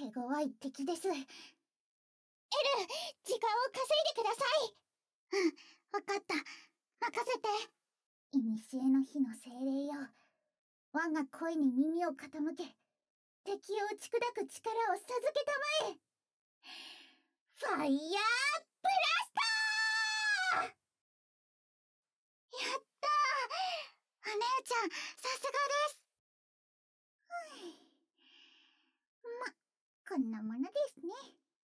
手強い敵です。エル、時間を稼いでください。うん、わかった。任せて。古の日の精霊よ。我が声に耳を傾け、敵を打ち砕く力を授けたまえ。ファイヤーブラスター。やったー。お姉ちゃん、さすがです。こんなものですね。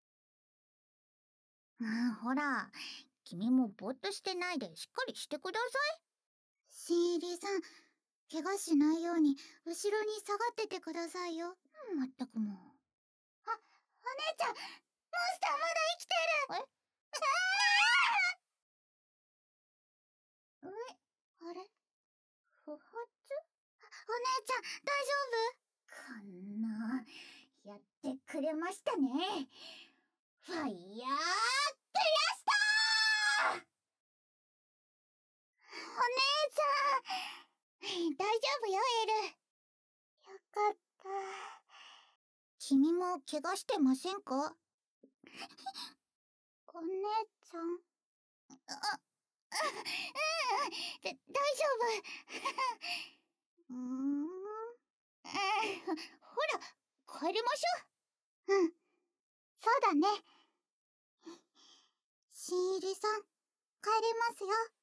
ほら、君もぼーっとしてないでしっかりしてください。新入りさん、怪我しないように後ろに下がっててくださいよ。まったくもう。お姉ちゃん、モンスターまだ生きてる。あれ、不発？お姉ちゃん、大丈夫？こんな、やってくれましたね。ファイヤーブラスター。お姉ちゃん、大丈夫よ、エル。よかった。君も怪我してませんか？お姉ちゃん。大丈夫。ほら、帰りましょう。そうだね。新入りさん、帰れますよ。